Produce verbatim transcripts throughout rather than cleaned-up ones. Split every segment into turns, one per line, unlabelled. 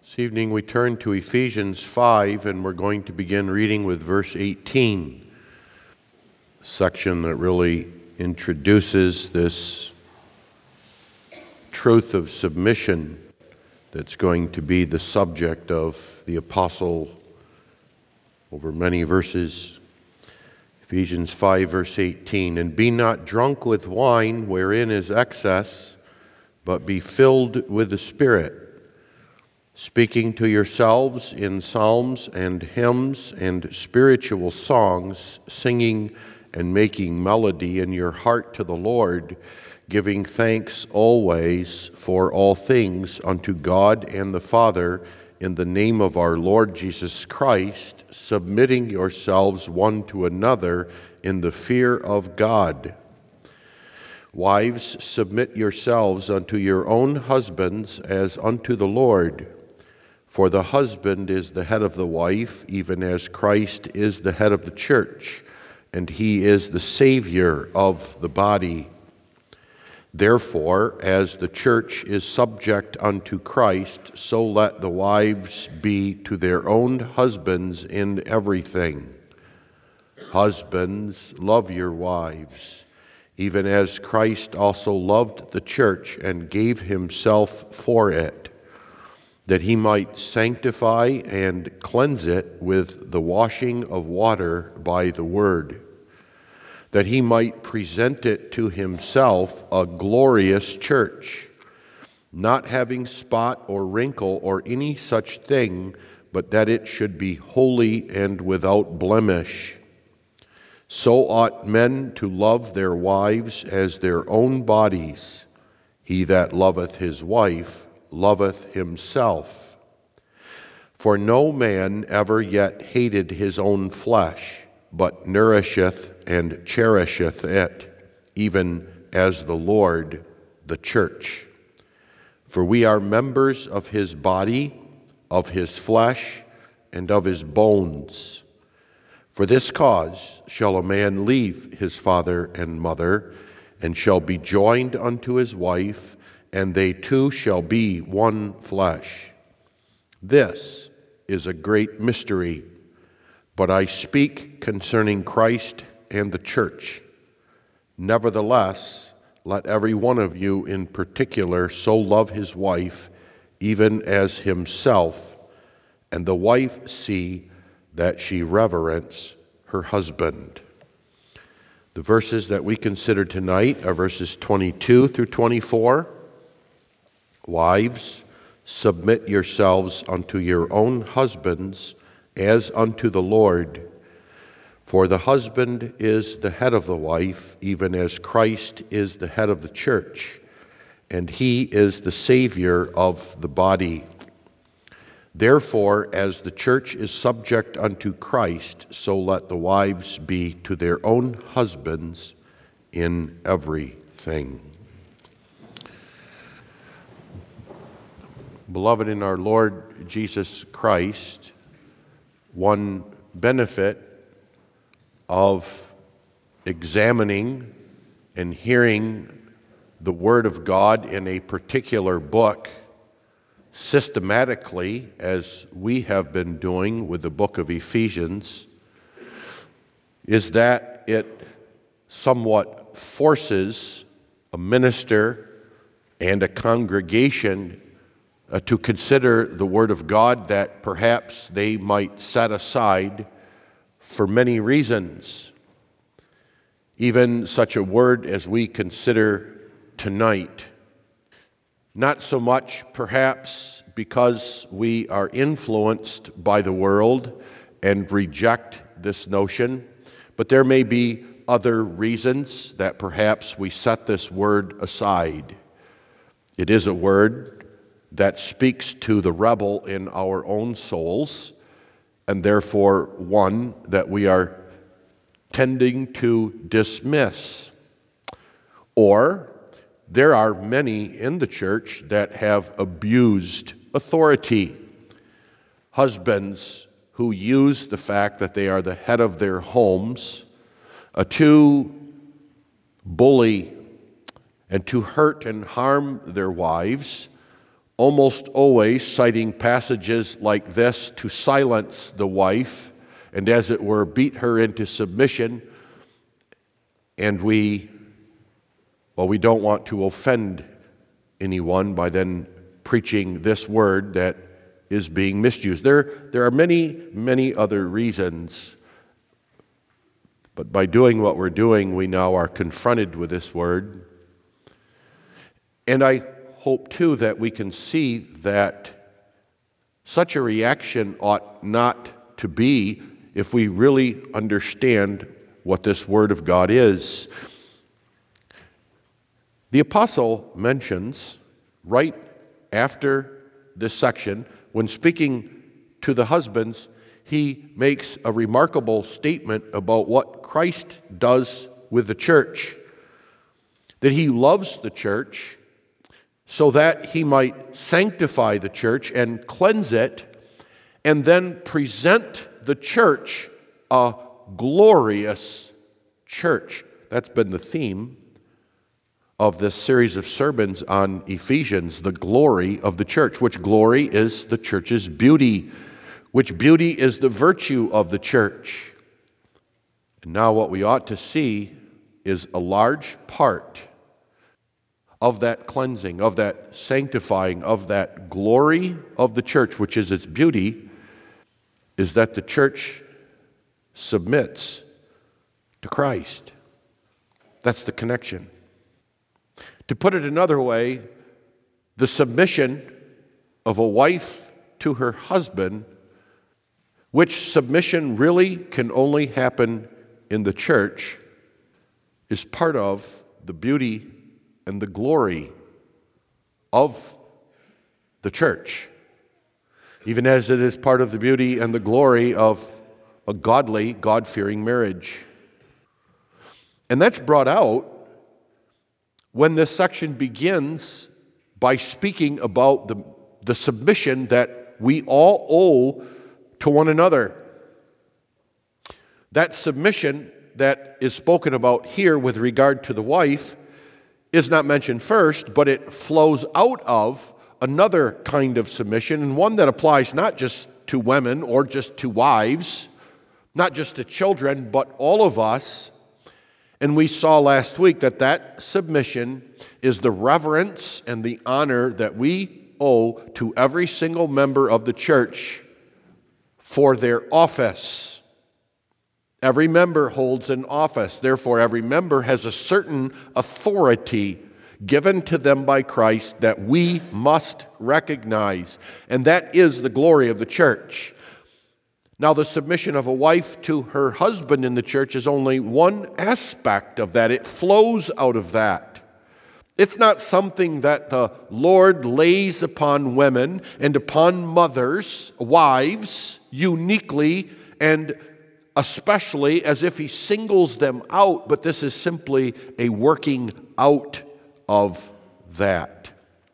This evening we turn to Ephesians five, and we're going to begin reading with verse eighteen, a section that really introduces this truth of submission that's going to be the subject of the apostle over many verses. Ephesians five, verse eighteen, "And be not drunk with wine, wherein is excess, but be filled with the Spirit, speaking to yourselves in psalms and hymns and spiritual songs, singing and making melody in your heart to the Lord, giving thanks always for all things unto God and the Father, in the name of our Lord Jesus Christ, submitting yourselves one to another in the fear of God. Wives, submit yourselves unto your own husbands as unto the Lord. For the husband is the head of the wife, even as Christ is the head of the church, and he is the Savior of the body. Therefore, as the church is subject unto Christ, so let the wives be to their own husbands in everything. Husbands, love your wives, even as Christ also loved the church and gave himself for it, that he might sanctify and cleanse it with the washing of water by the word, that he might present it to himself a glorious church, not having spot or wrinkle or any such thing, but that it should be holy and without blemish. So ought men to love their wives as their own bodies. He that loveth his wife loveth himself. For no man ever yet hated his own flesh, but nourisheth and cherisheth it, even as the Lord the church. For we are members of his body, of his flesh, and of his bones. For this cause shall a man leave his father and mother, and shall be joined unto his wife, and they two shall be one flesh. This is a great mystery, but I speak concerning Christ and the church. Nevertheless, let every one of you in particular so love his wife, even as himself, and the wife see that she reverence her husband." The verses that we consider tonight are verses twenty-two through twenty-four. Wives, submit yourselves unto your own husbands as unto the Lord. For the husband is the head of the wife, even as Christ is the head of the church, and he is the Savior of the body. Therefore, as the church is subject unto Christ, so let the wives be to their own husbands in everything. Beloved in our Lord Jesus Christ, one benefit of examining and hearing the Word of God in a particular book systematically, as we have been doing with the book of Ephesians, is that it somewhat forces a minister and a congregation Uh, to consider the Word of God that perhaps they might set aside for many reasons. Even such a word as we consider tonight. Not so much perhaps because we are influenced by the world and reject this notion, but there may be other reasons that perhaps we set this word aside. It is a word that speaks to the rebel in our own souls, and therefore one that we are tending to dismiss. Or there are many in the church that have abused authority. Husbands who use the fact that they are the head of their homes uh, to bully and to hurt and harm their wives, almost always citing passages like this to silence the wife and, as it were, beat her into submission. And we, well, we don't want to offend anyone by then preaching this word that is being misused. There, there are many, many other reasons. But by doing what we're doing, we now are confronted with this word. And I hope, too, that we can see that such a reaction ought not to be if we really understand what this Word of God is. The apostle mentions, right after this section, when speaking to the husbands, he makes a remarkable statement about what Christ does with the church. That he loves the church so that he might sanctify the church and cleanse it, and then present the church a glorious church. That's been the theme of this series of sermons on Ephesians, the glory of the church, which glory is the church's beauty, which beauty is the virtue of the church. And now what we ought to see is a large part of that cleansing, of that sanctifying, of that glory of the church, which is its beauty, is that the church submits to Christ. That's the connection. To put it another way, the submission of a wife to her husband, which submission really can only happen in the church, is part of the beauty and the glory of the church, even as it is part of the beauty and the glory of a godly, God-fearing marriage. And that's brought out when this section begins by speaking about the, the submission that we all owe to one another. That submission that is spoken about here with regard to the wife is not mentioned first, but it flows out of another kind of submission, and one that applies not just to women or just to wives, not just to children, but all of us. And we saw last week that that submission is the reverence and the honor that we owe to every single member of the church for their office. Every member holds an office. Therefore, every member has a certain authority given to them by Christ that we must recognize. And that is the glory of the church. Now, the submission of a wife to her husband in the church is only one aspect of that. It flows out of that. It's not something that the Lord lays upon women and upon mothers, wives, uniquely and especially as if he singles them out, but this is simply a working out of that.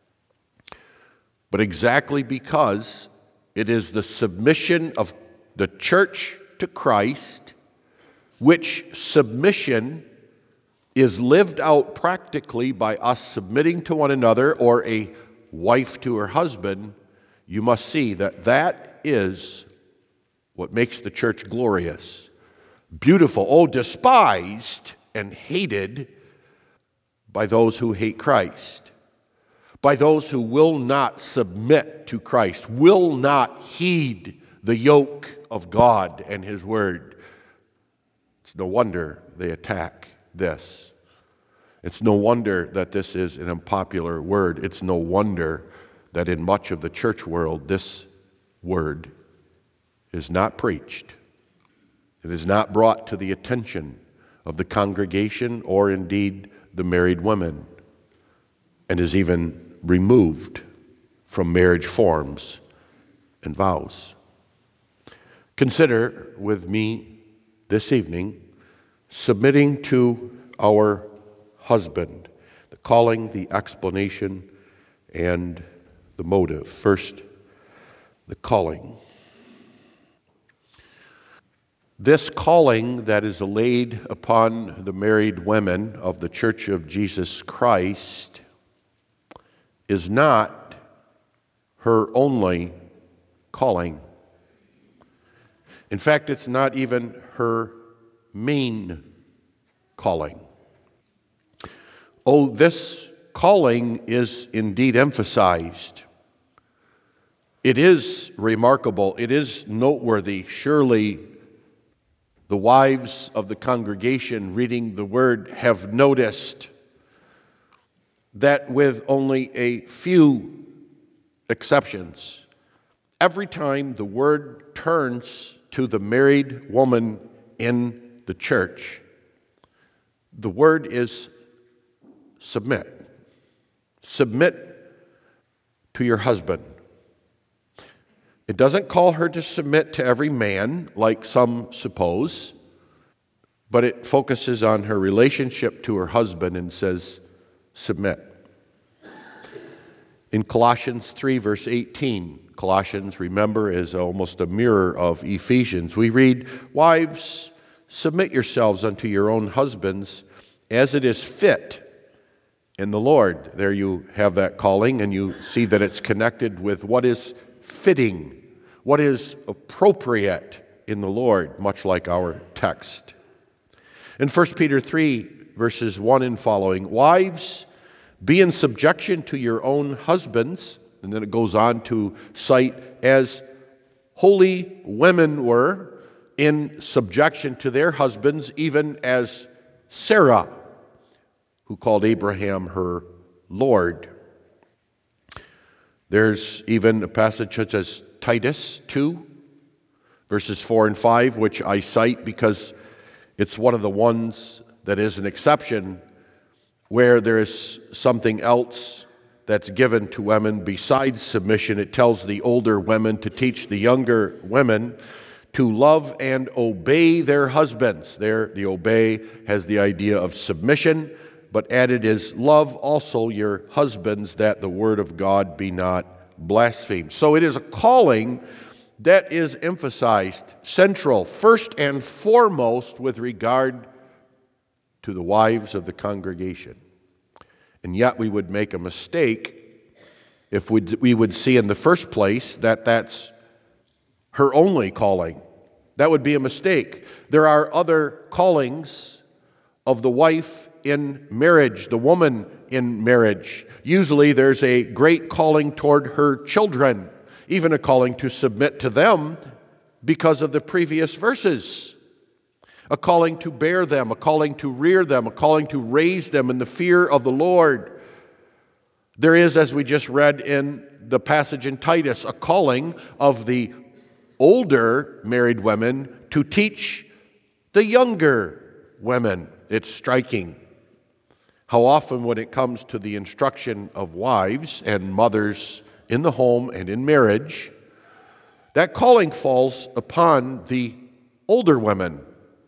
But exactly because it is the submission of the church to Christ, which submission is lived out practically by us submitting to one another, or a wife to her husband, you must see that that is what makes the church glorious, beautiful, oh, despised and hated by those who hate Christ, by those who will not submit to Christ, will not heed the yoke of God and His Word. It's no wonder they attack this. It's no wonder that this is an unpopular word. It's no wonder that in much of the church world this word is not preached. It is not brought to the attention of the congregation or indeed the married women, and is even removed from marriage forms and vows. Consider with me this evening submitting to our husband, the calling, the explanation, and the motive. First, the calling. This calling that is laid upon the married women of the Church of Jesus Christ is not her only calling. In fact, it's not even her main calling. Oh, this calling is indeed emphasized. It is remarkable. It is noteworthy. Surely the wives of the congregation reading the word have noticed that with only a few exceptions, every time the word turns to the married woman in the church, the word is submit. Submit to your husband. It doesn't call her to submit to every man, like some suppose, but it focuses on her relationship to her husband and says, submit. In Colossians three, verse eighteen, Colossians, remember, is almost a mirror of Ephesians. We read, "Wives, submit yourselves unto your own husbands as it is fit in the Lord." There you have that calling, and you see that it's connected with what is fitting, what is appropriate in the Lord, much like our text. In First Peter three, verses one and following, "Wives, be in subjection to your own husbands," and then it goes on to cite, "as holy women were in subjection to their husbands, even as Sarah, who called Abraham her Lord." There's even a passage such as Titus two, verses four and five, which I cite because it's one of the ones that is an exception where there is something else that's given to women besides submission. It tells the older women to teach the younger women to love and obey their husbands. There, the obey has the idea of submission, but added is love also your husbands, that the word of God be not blasphemed. So it is a calling that is emphasized, central, first and foremost with regard to the wives of the congregation. And yet we would make a mistake if we would see in the first place that that's her only calling. That would be a mistake. There are other callings of the wife in marriage, the woman in marriage. Usually there's a great calling toward her children, even a calling to submit to them because of the previous verses. A calling to bear them, a calling to rear them, a calling to raise them in the fear of the Lord. There is, as we just read in the passage in Titus, a calling of the older married women to teach the younger women. It's striking how often when it comes to the instruction of wives and mothers in the home and in marriage, that calling falls upon the older women.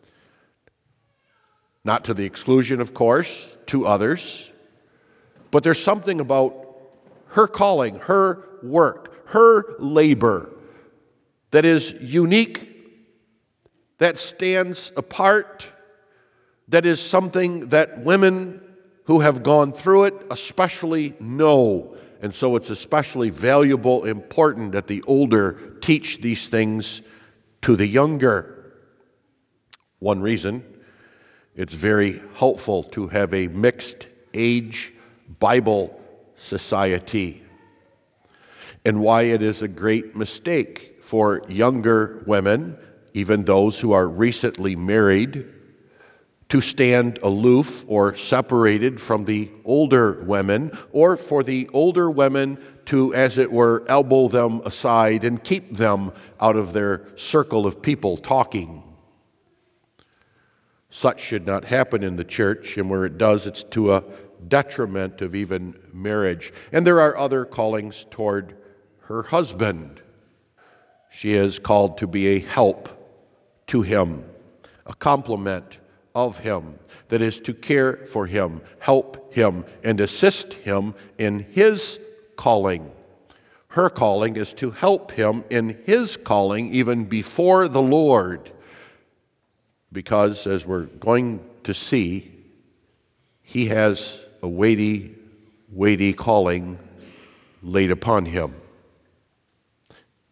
Not to the exclusion, of course, to others, but there's something about her calling, her work, her labor that is unique, that stands apart, that is something that women who have gone through it especially know. And so it's especially valuable, important that the older teach these things to the younger. One reason it's very helpful to have a mixed age Bible society, and why it is a great mistake for younger women, even those who are recently married, to stand aloof or separated from the older women, or for the older women to, as it were, elbow them aside and keep them out of their circle of people talking. Such should not happen in the church, and where it does, it's to a detriment of even marriage. And there are other callings toward her husband. She is called to be a help to him, a complement of him, that is to care for him, help him, and assist him in his calling. Her calling is to help him in his calling even before the Lord, because, as we're going to see, he has a weighty, weighty calling laid upon him.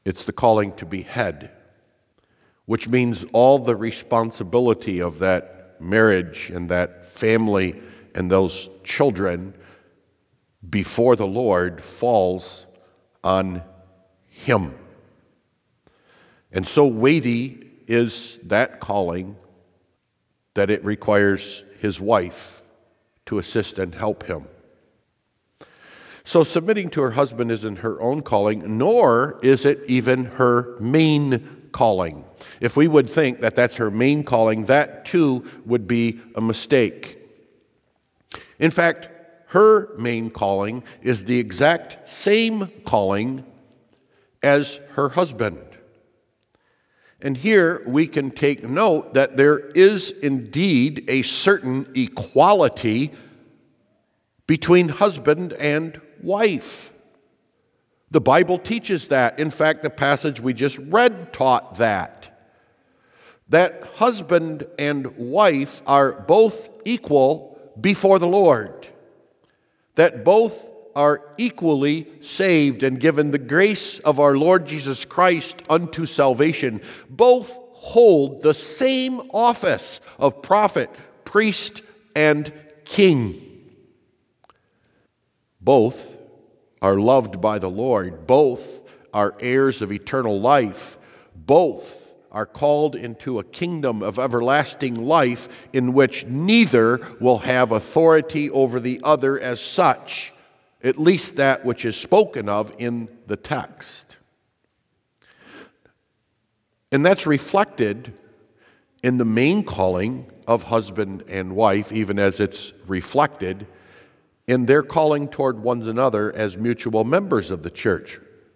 It's the calling to be head, which means all the responsibility of that marriage and that family and those children before the Lord falls on him. And so weighty is that calling that it requires his wife to assist and help him. So submitting to her husband isn't her own calling, nor is it even her main calling. If we would think that that's her main calling, that too would be a mistake. In fact, her main calling is the exact same calling as her husband. And here we can take note that there is indeed a certain equality between husband and wife. The Bible teaches that. In fact, the passage we just read taught that. That husband and wife are both equal before the Lord. That both are equally saved and given the grace of our Lord Jesus Christ unto salvation. Both hold the same office of prophet, priest, and king. Both are loved by the Lord. Both are heirs of eternal life. Both are called into a kingdom of everlasting life in which neither will have authority over the other as such, at least that which is spoken of in the text. And that's reflected in the main calling of husband and wife, even as it's reflected in their calling toward one another as mutual members of the church.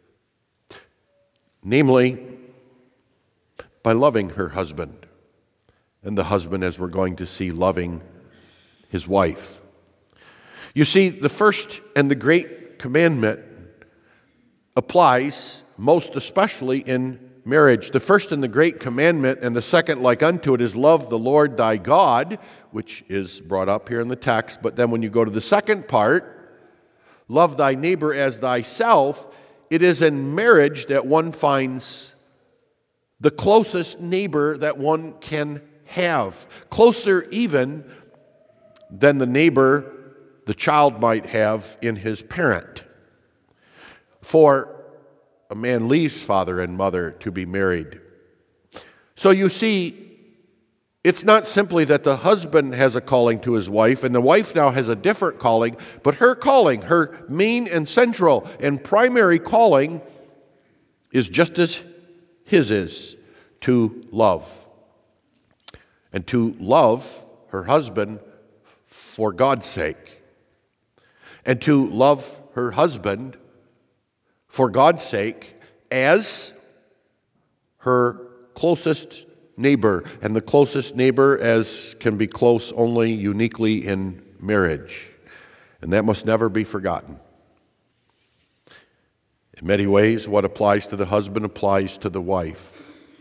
Namely, by loving her husband, and the husband, as we're going to see, loving his wife. You see, the first and the great commandment applies most especially in marriage. The first and the great commandment, and the second like unto it, is love the Lord thy God, which is brought up here in the text. But then when you go to the second part, love thy neighbor as thyself, it is in marriage that one finds the closest neighbor that one can have. Closer even than the neighbor the child might have in his parent. For a man leaves father and mother to be married. So you see, it's not simply that the husband has a calling to his wife, and the wife now has a different calling, but her calling, her main and central and primary calling, is just as his is, to love. And to love her husband for God's sake. And to love her husband for God's sake as her closest neighbor. And the closest neighbor as can be close only uniquely in marriage. And that must never be forgotten. In many ways, what applies to the husband applies to the wife.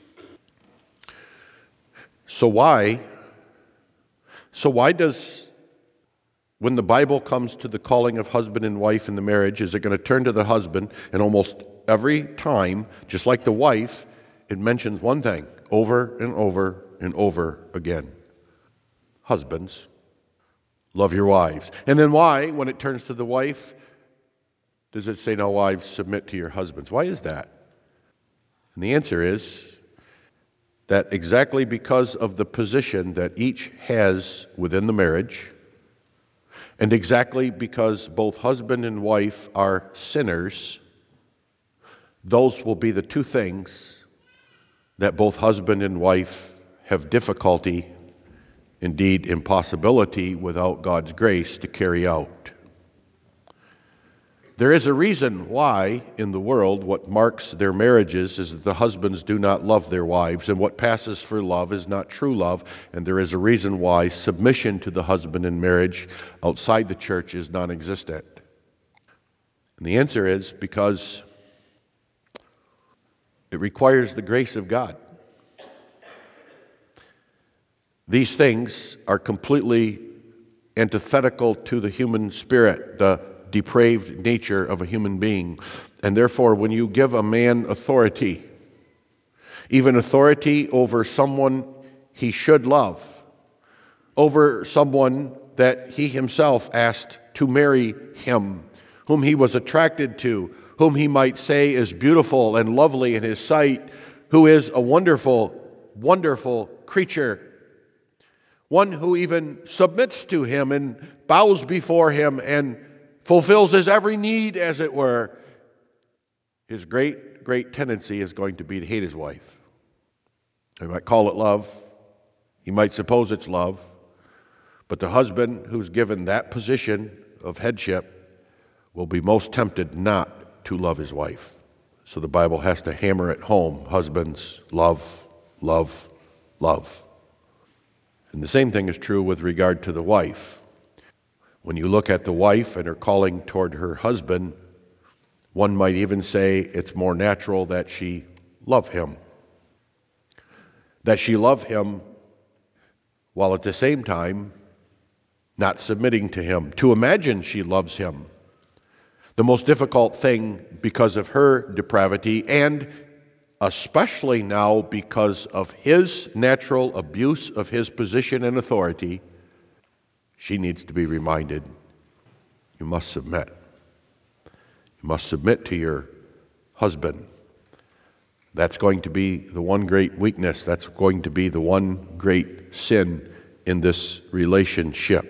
So why? So why does, when the Bible comes to the calling of husband and wife in the marriage, is it going to turn to the husband? And almost every time, just like the wife, it mentions one thing over and over and over again. Husbands, love your wives. And then why, when it turns to the wife, does it say, now wives, submit to your husbands? Why is that? And the answer is that exactly because of the position that each has within the marriage, and exactly because both husband and wife are sinners, those will be the two things that both husband and wife have difficulty, indeed impossibility, without God's grace to carry out. There is a reason why in the world what marks their marriages is that the husbands do not love their wives, and what passes for love is not true love, and there is a reason why submission to the husband in marriage outside the church is non-existent. And the answer is because it requires the grace of God. These things are completely antithetical to the human spirit, the depraved nature of a human being. And therefore, when you give a man authority, even authority over someone he should love, over someone that he himself asked to marry him, whom he was attracted to, whom he might say is beautiful and lovely in his sight, who is a wonderful, wonderful creature, one who even submits to him and bows before him and fulfills his every need, as it were, his great, great tendency is going to be to hate his wife. He might call it love. He might suppose it's love. But the husband who's given that position of headship will be most tempted not to love his wife. So the Bible has to hammer it home. Husbands, love, love, love. And the same thing is true with regard to the wife. When you look at the wife and her calling toward her husband, one might even say it's more natural that she love him. That she love him while at the same time not submitting to him. To imagine she loves him. The most difficult thing because of her depravity, and especially now because of his natural abuse of his position and authority, she needs to be reminded, you must submit. You must submit to your husband. That's going to be the one great weakness. That's going to be the one great sin in this relationship.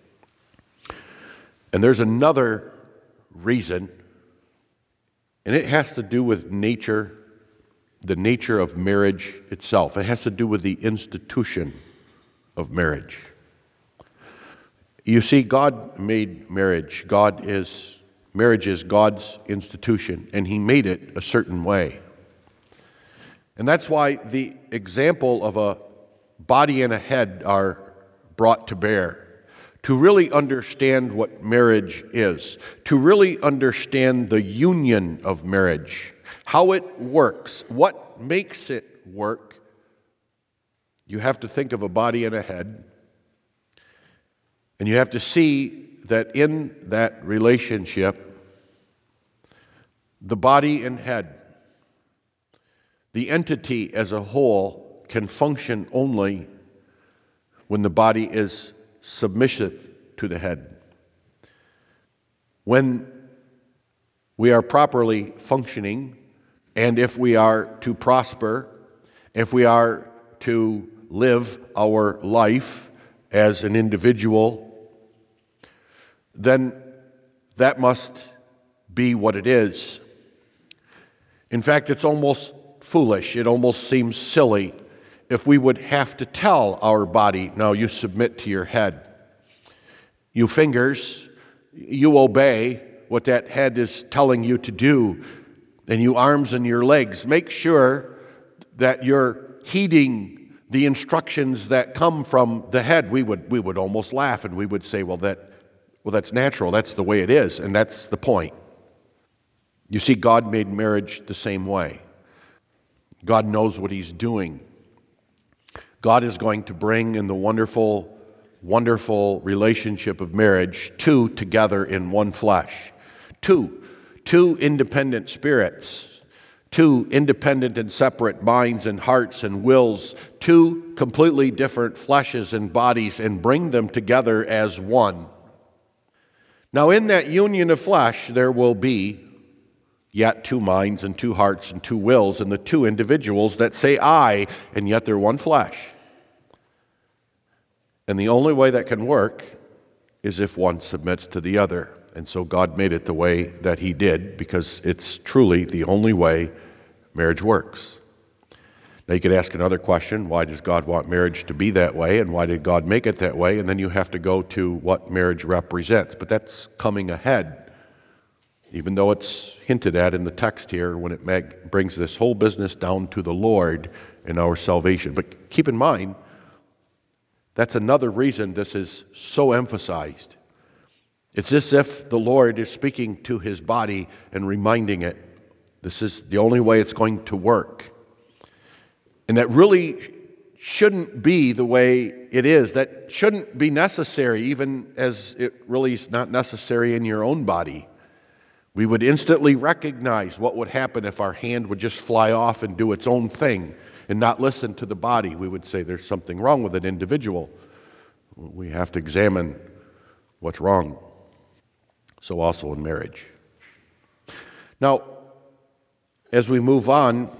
And there's another reason, and it has to do with nature, the nature of marriage itself. It has to do with the institution of marriage. You see, God made marriage. God is, marriage is God's institution, and He made it a certain way. And that's why the example of a body and a head are brought to bear. To really understand what marriage is, to really understand the union of marriage, how it works, what makes it work, you have to think of a body and a head, and you have to see that in that relationship, the body and head, the entity as a whole, can function only when the body is submissive to the head. When we are properly functioning, and if we are to prosper, if we are to live our life as an individual, then that must be what it is. In fact, it's almost foolish. It almost seems silly if we would have to tell our body, no, you submit to your head. You fingers, you obey what that head is telling you to do. And you arms and your legs, make sure that you're heeding the instructions that come from the head. We would, we would almost laugh and we would say, well, that, well, that's natural. That's the way it is. And that's the point. You see, God made marriage the same way. God knows what He's doing. God is going to bring in the wonderful, wonderful relationship of marriage two together in one flesh. Two, two independent spirits, two independent and separate minds and hearts and wills, two completely different fleshes and bodies, and bring them together as one. Now, in that union of flesh, there will be yet two minds and two hearts and two wills, and the two individuals that say I, and yet they're one flesh. And the only way that can work is if one submits to the other. And so God made it the way that He did, because it's truly the only way marriage works. Now you could ask another question, why does God want marriage to be that way, and why did God make it that way? And then you have to go to what marriage represents. But that's coming ahead, even though it's hinted at in the text here when it mag- brings this whole business down to the Lord and our salvation. But keep in mind, that's another reason this is so emphasized. It's as if the Lord is speaking to His body and reminding it, this is the only way it's going to work. And that really shouldn't be the way it is. That shouldn't be necessary, even as it really is not necessary in your own body. We would instantly recognize what would happen if our hand would just fly off and do its own thing and not listen to the body. We would say there's something wrong with an individual. We have to examine what's wrong. So also in marriage. Now, as we move on,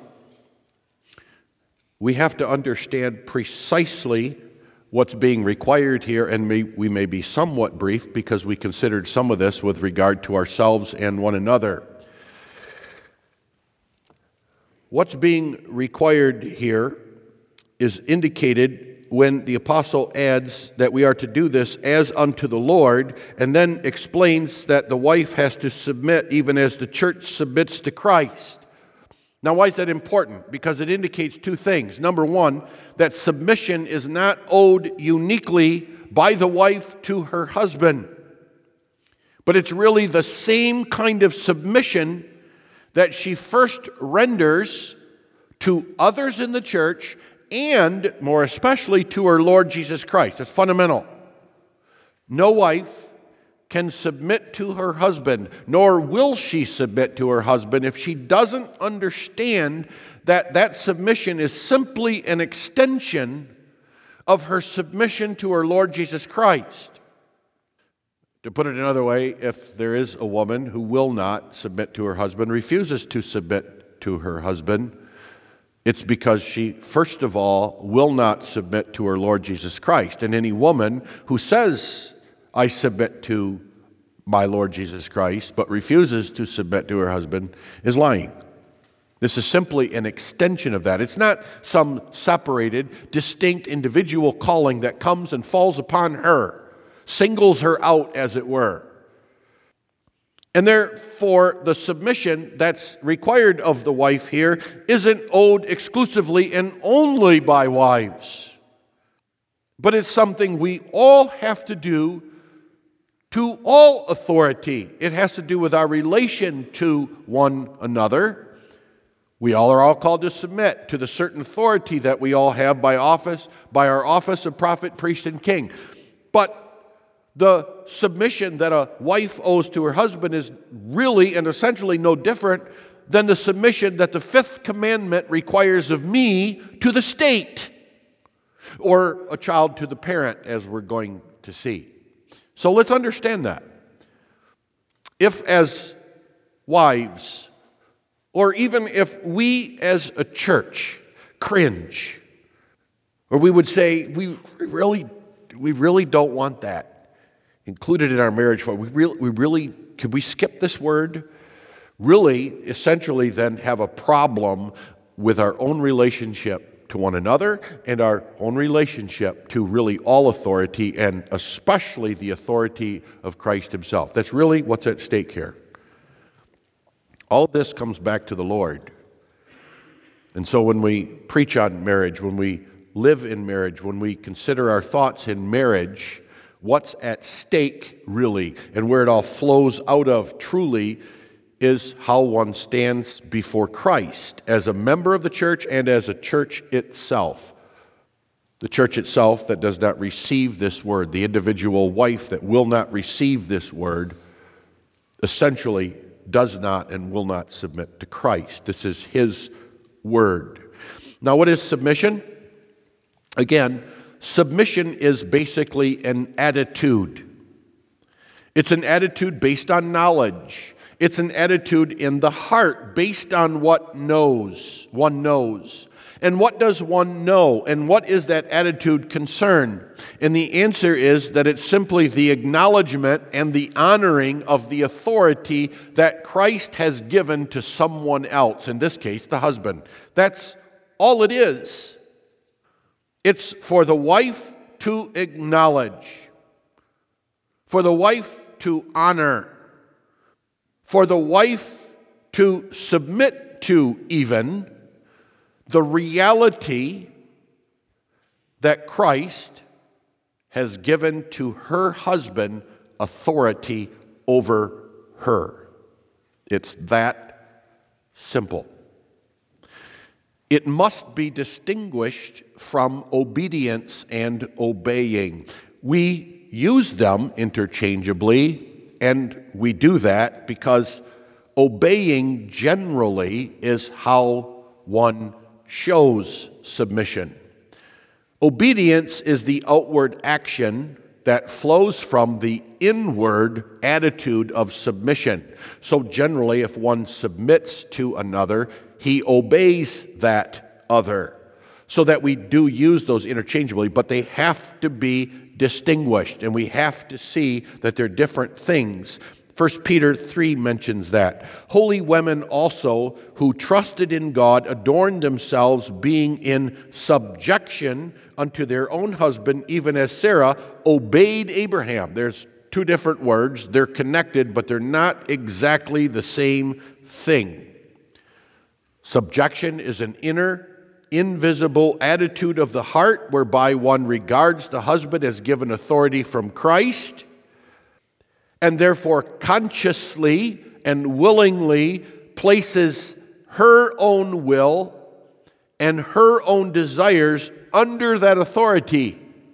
we have to understand precisely what's being required here, and may, we may be somewhat brief because we considered some of this with regard to ourselves and one another. What's being required here is indicated when the apostle adds that we are to do this as unto the Lord, and then explains that the wife has to submit even as the church submits to Christ. Now, why is that important? Because it indicates two things. Number one, that submission is not owed uniquely by the wife to her husband, but it's really the same kind of submission that she first renders to others in the church and, more especially, to her Lord Jesus Christ. That's fundamental. No wife can submit to her husband, nor will she submit to her husband if she doesn't understand that that submission is simply an extension of her submission to her Lord Jesus Christ. To put it another way, if there is a woman who will not submit to her husband, refuses to submit to her husband, it's because she, first of all, will not submit to her Lord Jesus Christ. And any woman who says, I submit to my Lord Jesus Christ, but refuses to submit to her husband, is lying. This is simply an extension of that. It's not some separated, distinct individual calling that comes and falls upon her, singles her out, as it were. And therefore, the submission that's required of the wife here isn't owed exclusively and only by wives, but it's something we all have to do to all authority. It has to do with our relation to one another. We all are all called to submit to the certain authority that we all have by office, by our office of prophet, priest, and king. But the submission that a wife owes to her husband is really and essentially no different than the submission that the fifth commandment requires of me to the state, or a child to the parent, as we're going to see. So let's understand that. If as wives, or even if we as a church cringe, or we would say, we really, we really don't want that included in our marriage, we really, we really, could we skip this word? Really, essentially then have a problem with our own relationship to one another and our own relationship to really all authority, and especially the authority of Christ himself. That's really what's at stake here. All of this comes back to the Lord. And so when we preach on marriage, when we live in marriage, when we consider our thoughts in marriage, what's at stake really, and where it all flows out of truly, is how one stands before Christ as a member of the church and as a church itself. The church itself that does not receive this word, the individual wife that will not receive this word, essentially does not and will not submit to Christ. This is his word. Now, what is submission? Again, submission is basically an attitude. It's an attitude based on knowledge. It's an attitude in the heart based on what knows, one knows. And what does one know? And what is that attitude concern? And the answer is that it's simply the acknowledgement and the honoring of the authority that Christ has given to someone else, in this case, the husband. That's all it is. It's for the wife to acknowledge, for the wife to honor, for the wife to submit to even the reality that Christ has given to her husband authority over her. It's that simple. It must be distinguished from obedience and obeying. We use them interchangeably, and we do that because obeying generally is how one shows submission. Obedience is the outward action that flows from the inward attitude of submission. So generally, if one submits to another, he obeys that other. So that we do use those interchangeably, but they have to be distinguished, and we have to see that they're different things. First Peter three mentions that. Holy women also, who trusted in God, adorned themselves, being in subjection unto their own husband, even as Sarah obeyed Abraham. There's two different words. They're connected, but they're not exactly the same thing. Subjection is an inner, invisible attitude of the heart whereby one regards the husband as given authority from Christ, and therefore consciously and willingly places her own will and her own desires under that authority.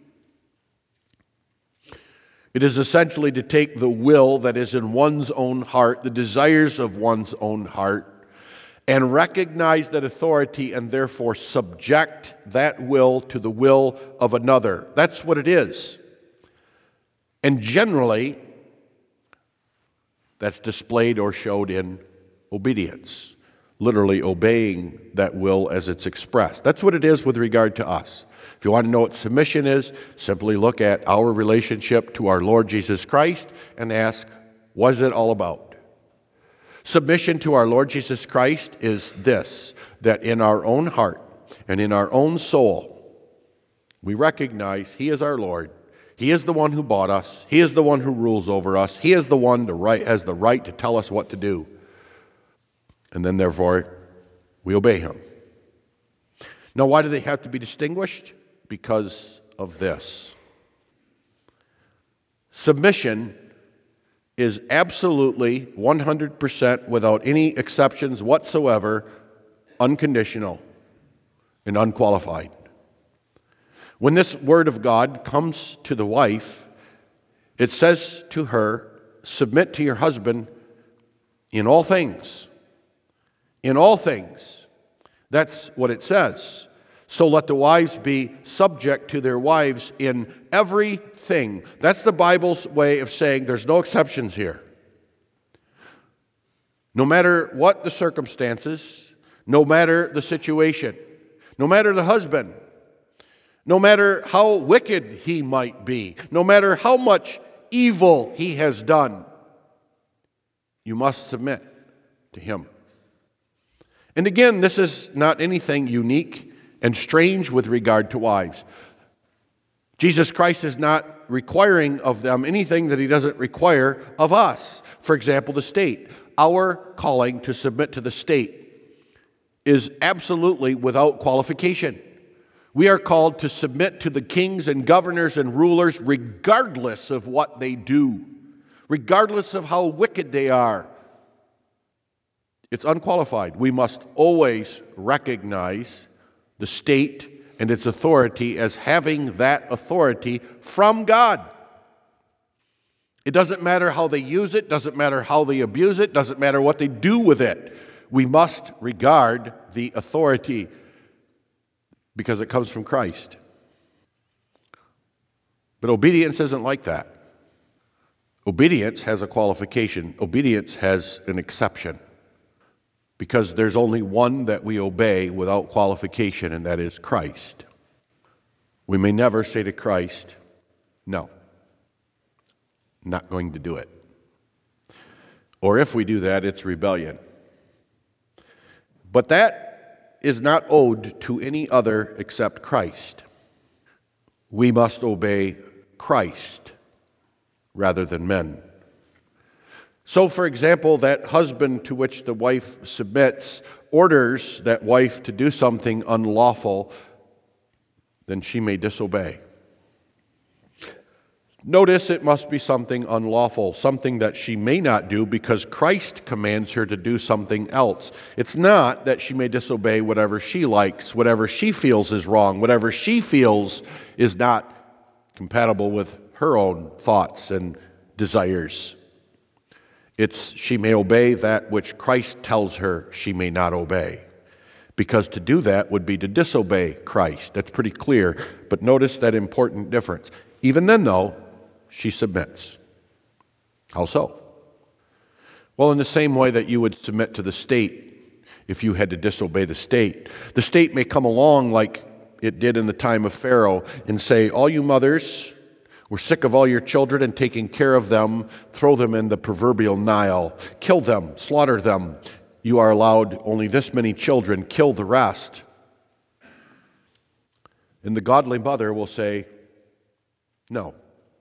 It is essentially to take the will that is in one's own heart, the desires of one's own heart, and recognize that authority and therefore subject that will to the will of another. That's what it is. And generally, that's displayed or showed in obedience, literally obeying that will as it's expressed. That's what it is with regard to us. If you want to know what submission is, simply look at our relationship to our Lord Jesus Christ and ask, what is it all about? Submission to our Lord Jesus Christ is this, that in our own heart and in our own soul, we recognize He is our Lord. He is the one who bought us. He is the one who rules over us. He is the one who has the right to tell us what to do. And then, therefore, we obey Him. Now, why do they have to be distinguished? Because of this. Submission is absolutely one hundred percent, without any exceptions whatsoever, unconditional and unqualified. When this word of God comes to the wife, it says to her, submit to your husband in all things. In all things. That's what it says. So let the wives be subject to their wives in everything. That's the Bible's way of saying there's no exceptions here. No matter what the circumstances, no matter the situation, no matter the husband, no matter how wicked he might be, no matter how much evil he has done, you must submit to him. And again, this is not anything unique and strange with regard to wives. Jesus Christ is not requiring of them anything that He doesn't require of us. For example, the state. Our calling to submit to the state is absolutely without qualification. We are called to submit to the kings and governors and rulers regardless of what they do, regardless of how wicked they are. It's unqualified. We must always recognize the state and its authority as having that authority from God. It doesn't matter how they use it, doesn't matter how they abuse it, doesn't matter what they do with it. We must regard the authority because it comes from Christ. But obedience isn't like that. Obedience has a qualification. Obedience has an exception. Because there's only one that we obey without qualification, and that is Christ. We may never say to Christ, no, not going to do it. Or if we do that, it's rebellion. But that is not owed to any other except Christ. We must obey Christ rather than men. So, for example, that husband to which the wife submits orders that wife to do something unlawful, then she may disobey. Notice it must be something unlawful, something that she may not do because Christ commands her to do something else. It's not that she may disobey whatever she likes, whatever she feels is wrong, whatever she feels is not compatible with her own thoughts and desires. It's she may obey that which Christ tells her she may not obey. Because to do that would be to disobey Christ. That's pretty clear. But notice that important difference. Even then, though, she submits. How so? Well, in the same way that you would submit to the state if you had to disobey the state. The state may come along like it did in the time of Pharaoh and say, all you mothers, we're sick of all your children and taking care of them. Throw them in the proverbial Nile. Kill them. Slaughter them. You are allowed only this many children. Kill the rest. And the godly mother will say, no,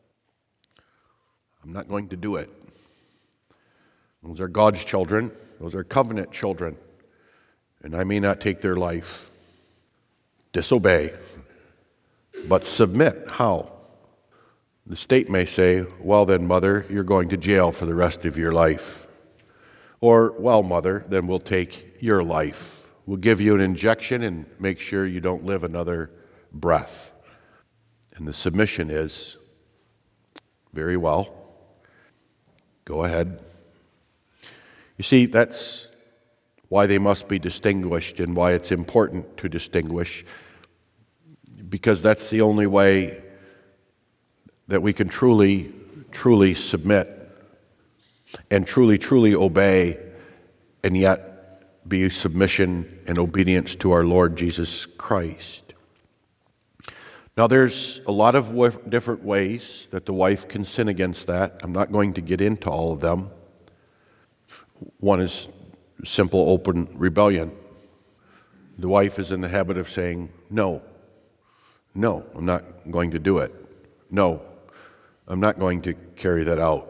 I'm not going to do it. Those are God's children. Those are covenant children. And I may not take their life. Disobey. But submit. How? The state may say, well then, mother, you're going to jail for the rest of your life. Or, well, mother, then we'll take your life. We'll give you an injection and make sure you don't live another breath. And the submission is, very well, go ahead. You see, that's why they must be distinguished and why it's important to distinguish, because that's the only way that we can truly, truly submit and truly, truly obey, and yet be submission and obedience to our Lord Jesus Christ. Now, there's a lot of w- different ways that the wife can sin against that. I'm not going to get into all of them. One is simple, open rebellion. The wife is in the habit of saying, no, no, I'm not going to do it. No, I'm not going to carry that out.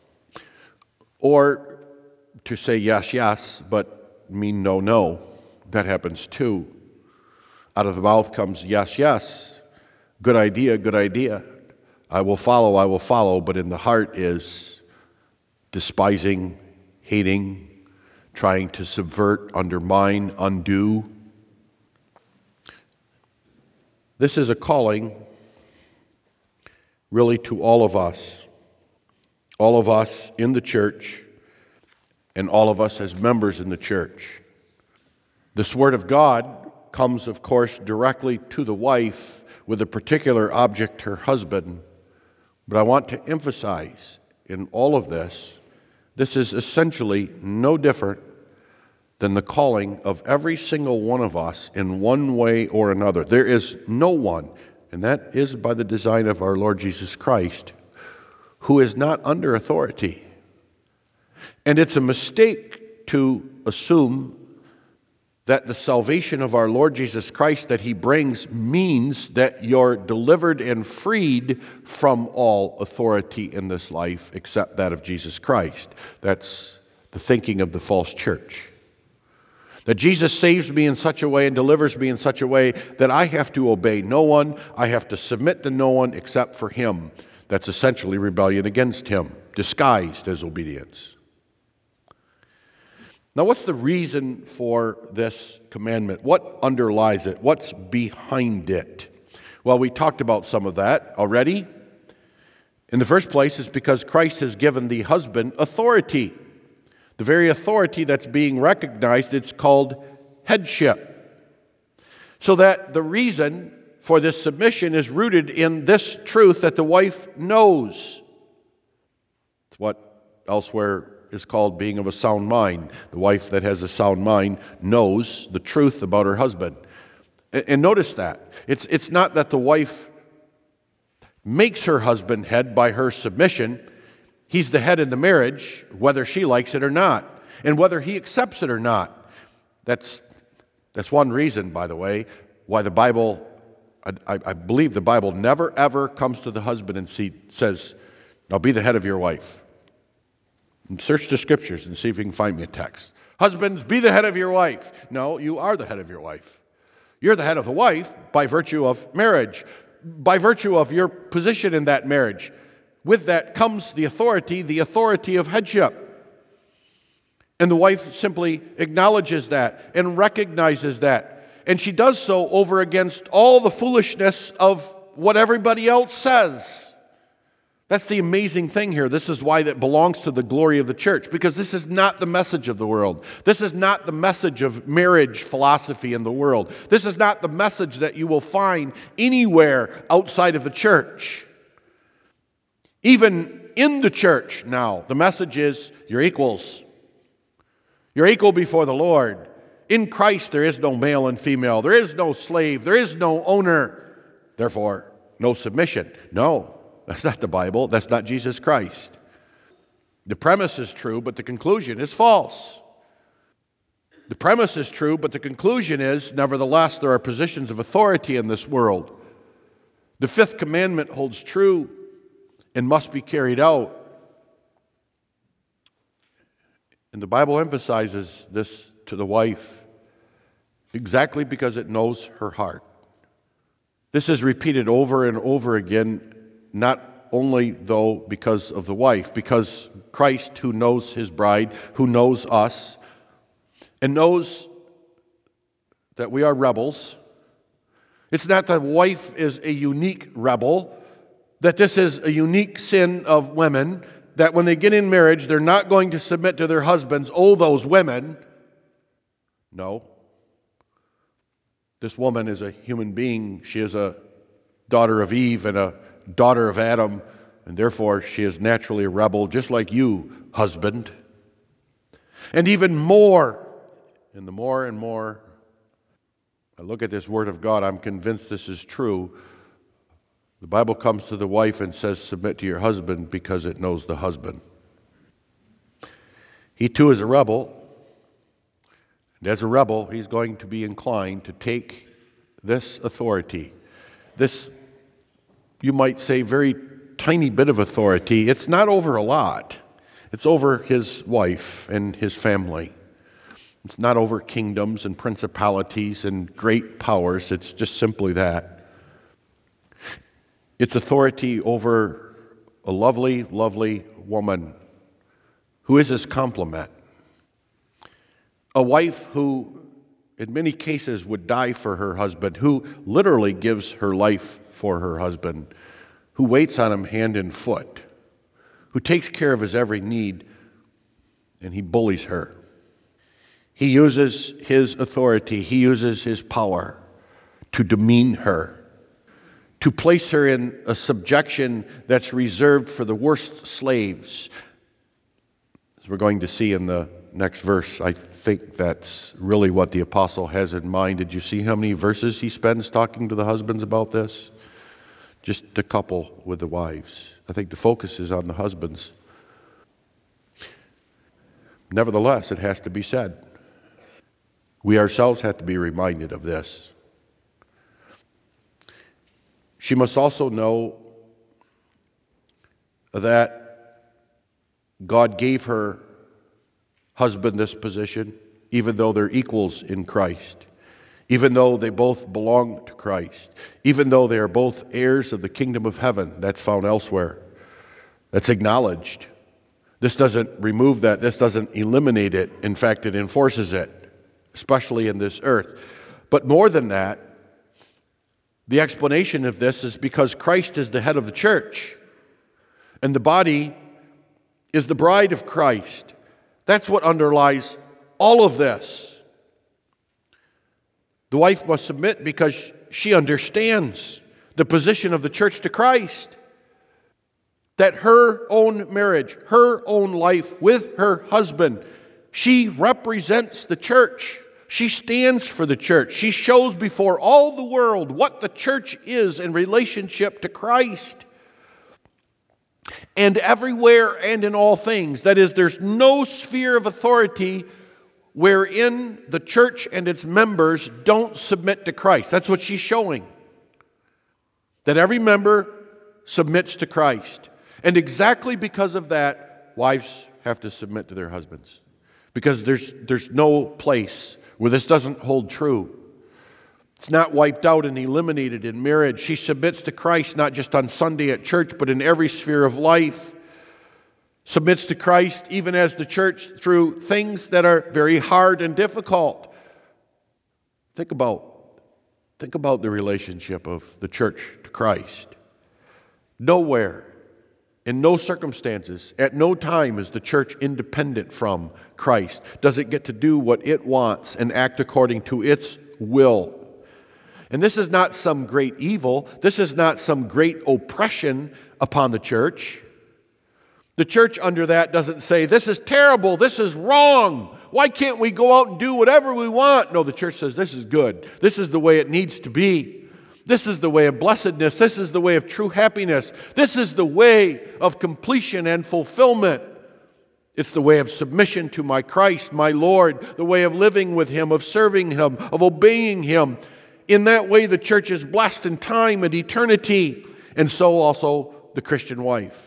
Or to say yes, yes, but mean no, no. That happens too. Out of the mouth comes yes, yes. Good idea, good idea. I will follow, I will follow, but in the heart is despising, hating, trying to subvert, undermine, undo. This is a calling really to all of us. All of us in the church, and all of us as members in the church. This Word of God comes, of course, directly to the wife with a particular object, her husband. But I want to emphasize in all of this, this is essentially no different than the calling of every single one of us in one way or another. There is no one, and that is by the design of our Lord Jesus Christ, who is not under authority. And it's a mistake to assume that the salvation of our Lord Jesus Christ that He brings means that you're delivered and freed from all authority in this life except that of Jesus Christ. That's the thinking of the false church. That Jesus saves me in such a way and delivers me in such a way that I have to obey no one, I have to submit to no one except for Him. That's essentially rebellion against Him, disguised as obedience. Now, what's the reason for this commandment? What underlies it? What's behind it? Well, we talked about some of that already. In the first place, it's because Christ has given the husband authority. The very authority that's being recognized, it's called headship. So that the reason for this submission is rooted in this truth that the wife knows. It's what elsewhere is called being of a sound mind. The wife that has a sound mind knows the truth about her husband. And notice that. It's, it's not that the wife makes her husband head by her submission. He's the head in the marriage, whether she likes it or not, and whether he accepts it or not. That's, that's one reason, by the way, why the Bible, I, I believe the Bible never ever comes to the husband and see, says, now be the head of your wife. And search the scriptures and see if you can find me a text. Husbands, be the head of your wife. No, you are the head of your wife. You're the head of the wife by virtue of marriage, by virtue of your position in that marriage. With that comes the authority, the authority of headship. And the wife simply acknowledges that and recognizes that. And she does so over against all the foolishness of what everybody else says. That's the amazing thing here. This is why that belongs to the glory of the church, because this is not the message of the world. This is not the message of marriage philosophy in the world. This is not the message that you will find anywhere outside of the church. Even in the church now, the message is you're equals. You're equal before the Lord. In Christ there is no male and female. There is no slave. There is no owner. Therefore, no submission. No. That's not the Bible. That's not Jesus Christ. The premise is true, but the conclusion is false. The premise is true, but the conclusion is, nevertheless, there are positions of authority in this world. The fifth commandment holds true and must be carried out. And the Bible emphasizes this to the wife exactly because it knows her heart. This is repeated over and over again, not only, though, because of the wife, because Christ, who knows his bride, who knows us, and knows that we are rebels. It's not that the wife is a unique rebel, that this is a unique sin of women, that when they get in marriage, they're not going to submit to their husbands. Oh, those women. No. This woman is a human being. She is a daughter of Eve and a daughter of Adam, and therefore she is naturally a rebel, just like you, husband. And even more, and the more and more I look at this Word of God, I'm convinced this is true. The Bible comes to the wife and says, submit to your husband, because it knows the husband. He too is a rebel, and as a rebel, he's going to be inclined to take this authority, this, you might say, very tiny bit of authority. It's not over a lot. It's over his wife and his family. It's not over kingdoms and principalities and great powers. It's just simply that. It's authority over a lovely, lovely woman who is his complement. A wife who, in many cases, would die for her husband, who literally gives her life for her husband, who waits on him hand and foot, who takes care of his every need, and he bullies her. He uses his authority, he uses his power to demean her, to place her in a subjection that's reserved for the worst slaves. As we're going to see in the next verse, I think that's really what the apostle has in mind. Did you see how many verses he spends talking to the husbands about this? Just a couple with the wives. I think the focus is on the husbands. Nevertheless, it has to be said. We ourselves have to be reminded of this. She must also know that God gave her husband this position, even though they're equals in Christ, even though they both belong to Christ, even though they are both heirs of the kingdom of heaven. That's found elsewhere. That's acknowledged. This doesn't remove that. This doesn't eliminate it. In fact, it enforces it, especially in this earth. But more than that, the explanation of this is because Christ is the head of the church, and the body is the bride of Christ. That's what underlies all of this. The wife must submit because she understands the position of the church to Christ. That her own marriage, her own life with her husband, she represents the church. She stands for the church. She shows before all the world what the church is in relationship to Christ. And everywhere and in all things. That is, there's no sphere of authority wherein the church and its members don't submit to Christ. That's what she's showing. That every member submits to Christ. And exactly because of that, wives have to submit to their husbands. Because there's, there's no place where this doesn't hold true. It's not wiped out and eliminated in marriage. She submits to Christ not just on Sunday at church, but in every sphere of life. Submits to Christ even as the church through things that are very hard and difficult. Think about, think about the relationship of the church to Christ. Nowhere In no circumstances, at no time is the church independent from Christ. Does it get to do what it wants and act according to its will? And this is not some great evil. This is not some great oppression upon the church. The church under that doesn't say, this is terrible, this is wrong. Why can't we go out and do whatever we want? No, the church says this is good. This is the way it needs to be. This is the way of blessedness. This is the way of true happiness. This is the way of completion and fulfillment. It's the way of submission to my Christ, my Lord, the way of living with Him, of serving Him, of obeying Him. In that way, the church is blessed in time and eternity, and so also the Christian wife.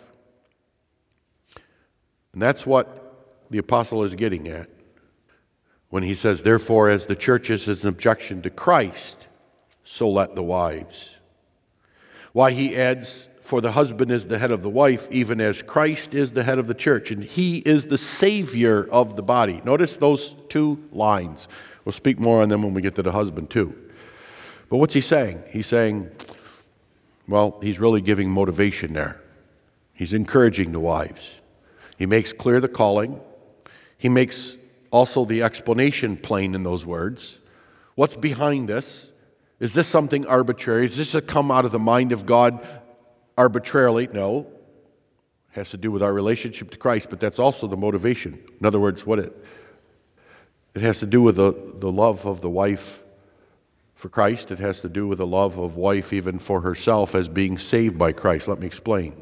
And that's what the apostle is getting at when he says, therefore, as the church is an objection to Christ, so let the wives. Why he adds, for the husband is the head of the wife, even as Christ is the head of the church, and he is the Savior of the body. Notice those two lines. We'll speak more on them when we get to the husband too. But what's he saying? He's saying, well, he's really giving motivation there. He's encouraging the wives. He makes clear the calling. He makes also the explanation plain in those words. What's behind this? Is this something arbitrary? Is this a come out of the mind of God arbitrarily? No. It has to do with our relationship to Christ, but that's also the motivation. In other words, what it it has to do with the, the love of the wife for Christ. It has to do with the love of wife even for herself as being saved by Christ. Let me explain.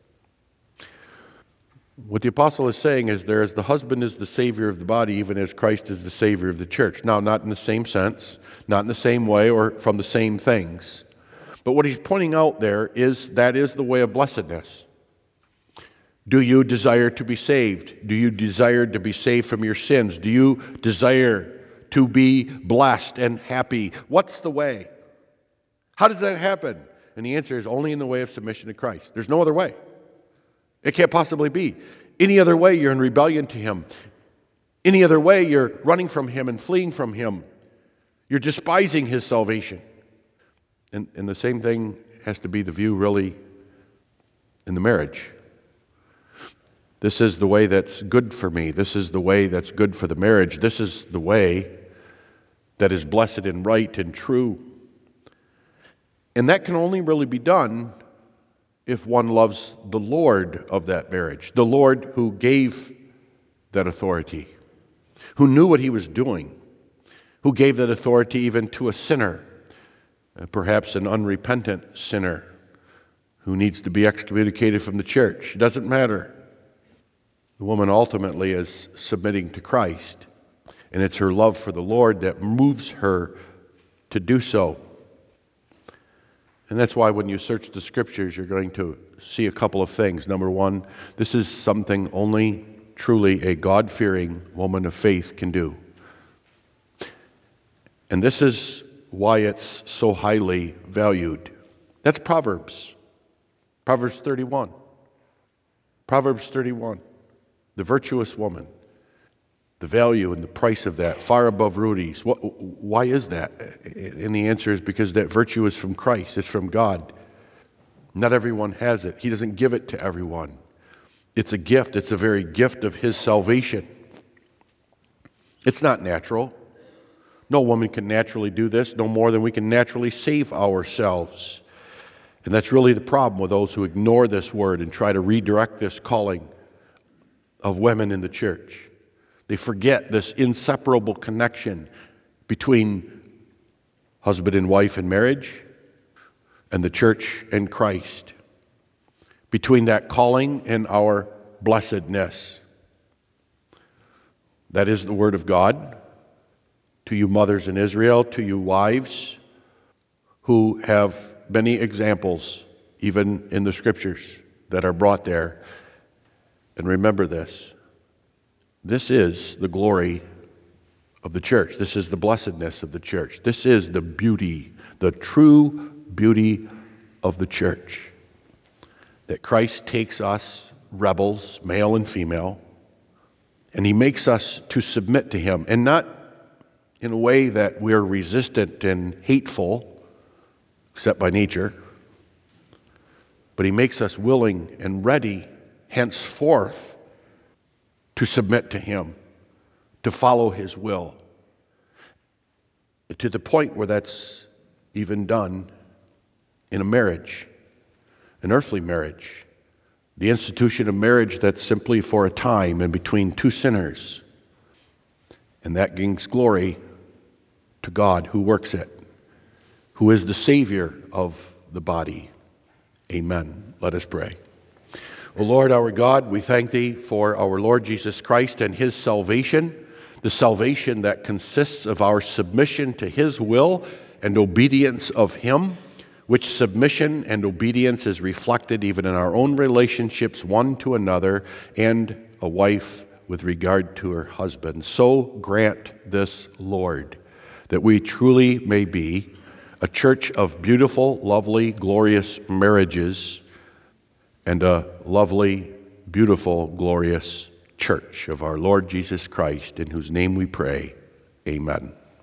What the apostle is saying is there is the husband is the Savior of the body, even as Christ is the Savior of the church. Now, not in the same sense, not in the same way or from the same things. But what he's pointing out there is that is the way of blessedness. Do you desire to be saved? Do you desire to be saved from your sins? Do you desire to be blessed and happy? What's the way? How does that happen? And the answer is only in the way of submission to Christ. There's no other way. It can't possibly be. Any other way, you're in rebellion to Him. Any other way, you're running from Him and fleeing from Him. You're despising His salvation. And, and the same thing has to be the view, really, in the marriage. This is the way that's good for me. This is the way that's good for the marriage. This is the way that is blessed and right and true. And that can only really be done if one loves the Lord of that marriage, the Lord who gave that authority, who knew what He was doing, who gave that authority even to a sinner, perhaps an unrepentant sinner who needs to be excommunicated from the church. It doesn't matter. The woman ultimately is submitting to Christ, and it's her love for the Lord that moves her to do so. And that's why when you search the Scriptures, you're going to see a couple of things. Number one, this is something only truly a God-fearing woman of faith can do. And this is why it's so highly valued. That's Proverbs. Proverbs thirty-one. Proverbs thirty-one. The virtuous woman. The value and the price of that, far above rubies. What, why is that? And the answer is because that virtue is from Christ. It's from God. Not everyone has it. He doesn't give it to everyone. It's a gift. It's a very gift of His salvation. It's not natural. No woman can naturally do this, no more than we can naturally save ourselves. And that's really the problem with those who ignore this word and try to redirect this calling of women in the church. They forget this inseparable connection between husband and wife in marriage and the church and Christ, between that calling and our blessedness. That is the word of God to you mothers in Israel, to you wives who have many examples, even in the Scriptures, that are brought there. And remember this. This is the glory of the church. This is the blessedness of the church. This is the beauty, the true beauty of the church. That Christ takes us, rebels, male and female, and He makes us to submit to Him, and not in a way that we're resistant and hateful, except by nature, but he makes us willing and ready henceforth to submit to him, to follow his will, to the point where that's even done in a marriage, an earthly marriage, the institution of marriage that's simply for a time and between two sinners, and that brings glory to God who works it, who is the Savior of the body. Amen. Let us pray. O Lord our God, we thank thee for our Lord Jesus Christ and his salvation, the salvation that consists of our submission to his will and obedience of him, which submission and obedience is reflected even in our own relationships one to another and a wife with regard to her husband. So grant this, Lord, that we truly may be a church of beautiful, lovely, glorious marriages and a lovely, beautiful, glorious church of our Lord Jesus Christ, in whose name we pray. Amen.